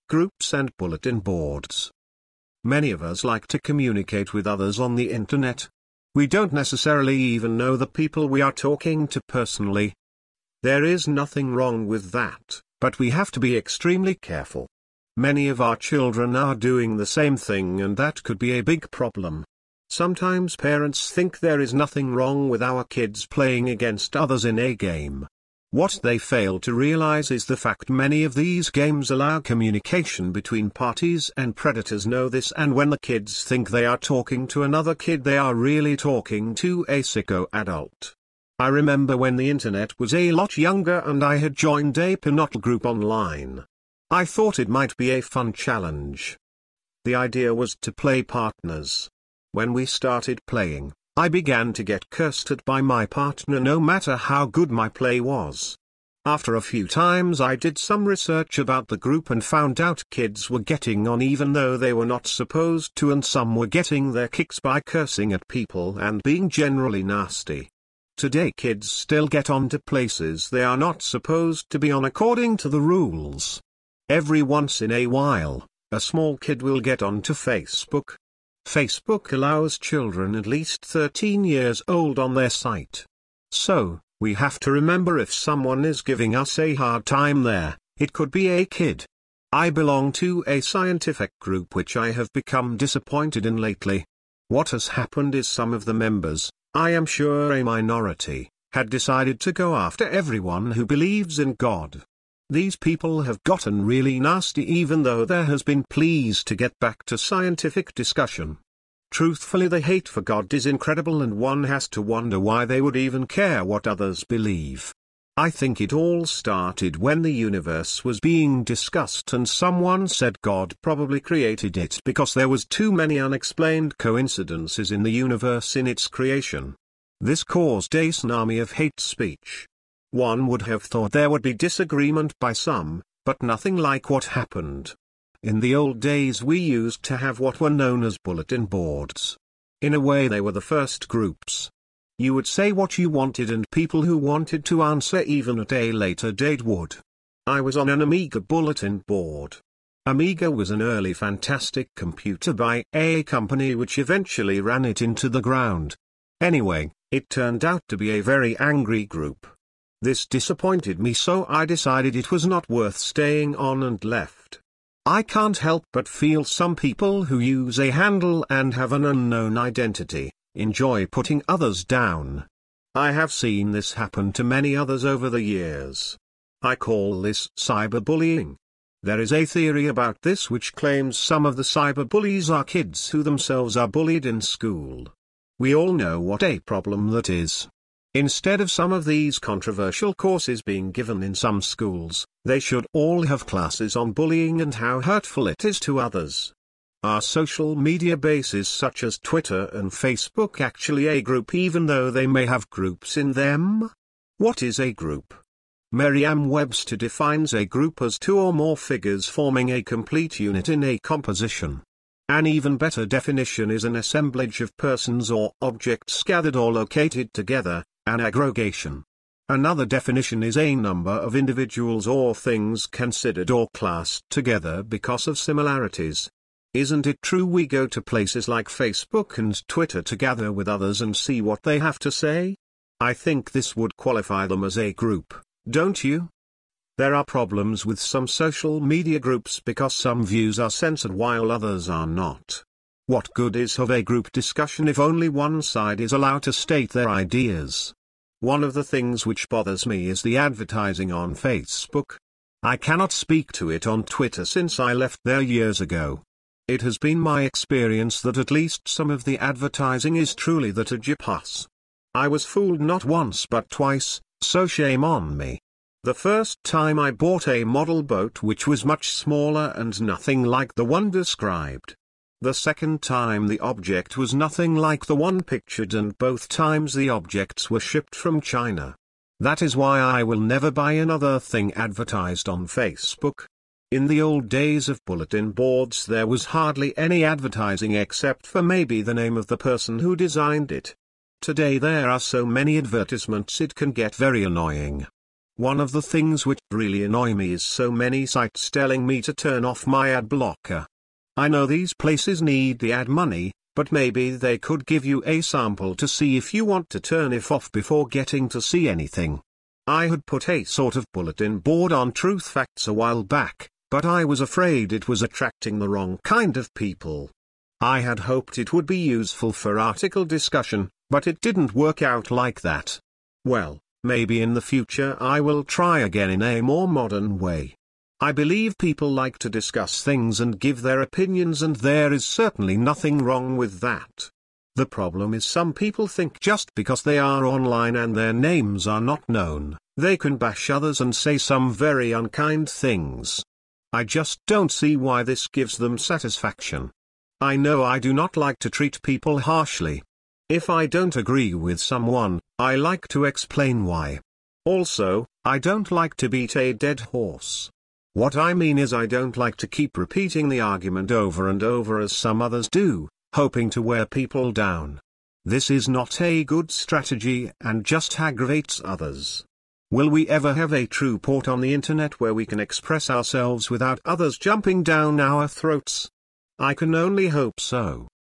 groups and bulletin boards. Many of us like to communicate with others on the internet. We don't necessarily even know the people we are talking to personally. There is nothing wrong with that, but we have to be extremely careful. Many of our children are doing the same thing, and that could be a big problem. Sometimes parents think there is nothing wrong with our kids playing against others in a game. What they fail to realize is the fact many of these games allow communication between parties, and predators know this, and when the kids think they are talking to another kid, they are really talking to a sicko adult. I remember when the internet was a lot younger and I had joined a pinochle group online. I thought it might be a fun challenge. The idea was to play partners. When we started playing, I began to get cursed at by my partner no matter how good my play was. After a few times I did some research about the group and found out kids were getting on even though they were not supposed to, and some were getting their kicks by cursing at people and being generally nasty. Today kids still get on to places they are not supposed to be on according to the rules. Every once in a while, a small kid will get onto Facebook. Facebook allows children at least 13 years old on their site. So, we have to remember if someone is giving us a hard time there, it could be a kid. I belong to a scientific group which I have become disappointed in lately. What has happened is some of the members, I am sure a minority, had decided to go after everyone who believes in God. These people have gotten really nasty even though there has been pleas to get back to scientific discussion. Truthfully, the hate for God is incredible, and one has to wonder why they would even care what others believe. I think it all started when the universe was being discussed and someone said God probably created it because there was too many unexplained coincidences in the universe in its creation. This caused a tsunami of hate speech. One would have thought there would be disagreement by some, but nothing like what happened. In the old days we used to have what were known as bulletin boards. In a way they were the first groups. You would say what you wanted and people who wanted to answer even at a later date would. I was on an Amiga bulletin board. Amiga was an early fantastic computer by a company which eventually ran it into the ground. Anyway, it turned out to be a very angry group. This disappointed me, so I decided it was not worth staying on and left. I can't help but feel some people who use a handle and have an unknown identity enjoy putting others down. I have seen this happen to many others over the years. I call this cyberbullying. There is a theory about this which claims some of the cyberbullies are kids who themselves are bullied in school. We all know what a problem that is. Instead of some of these controversial courses being given in some schools, they should all have classes on bullying and how hurtful it is to others. Are social media bases such as Twitter and Facebook actually a group even though they may have groups in them? What is a group? Merriam-Webster defines a group as two or more figures forming a complete unit in a composition. An even better definition is an assemblage of persons or objects gathered or located together, an aggregation. Another definition is a number of individuals or things considered or classed together because of similarities. Isn't it true we go to places like Facebook and Twitter to gather with others and see what they have to say? I think this would qualify them as a group, don't you? There are problems with some social media groups because some views are censored while others are not. What good is of a group discussion if only one side is allowed to state their ideas? One of the things which bothers me is the advertising on Facebook. I cannot speak to it on Twitter since I left there years ago. It has been my experience that at least some of the advertising is truly that a pass. I was fooled not once but twice, so shame on me. The first time I bought a model boat which was much smaller and nothing like the one described. The second time the object was nothing like the one pictured, and both times the objects were shipped from China. That is why I will never buy another thing advertised on Facebook. In the old days of bulletin boards there was hardly any advertising except for maybe the name of the person who designed it. Today there are so many advertisements it can get very annoying. One of the things which really annoy me is so many sites telling me to turn off my ad blocker. I know these places need the ad money, but maybe they could give you a sample to see if you want to turn it off before getting to see anything. I had put a sort of bulletin board on Truth Facts a while back, but I was afraid it was attracting the wrong kind of people. I had hoped it would be useful for article discussion, but it didn't work out like that. Well, maybe in the future I will try again in a more modern way. I believe people like to discuss things and give their opinions, and there is certainly nothing wrong with that. The problem is some people think just because they are online and their names are not known, they can bash others and say some very unkind things. I just don't see why this gives them satisfaction. I know I do not like to treat people harshly. If I don't agree with someone, I like to explain why. Also, I don't like to beat a dead horse. What I mean is I don't like to keep repeating the argument over and over as some others do, hoping to wear people down. This is not a good strategy and just aggravates others. Will we ever have a true port on the internet where we can express ourselves without others jumping down our throats? I can only hope so.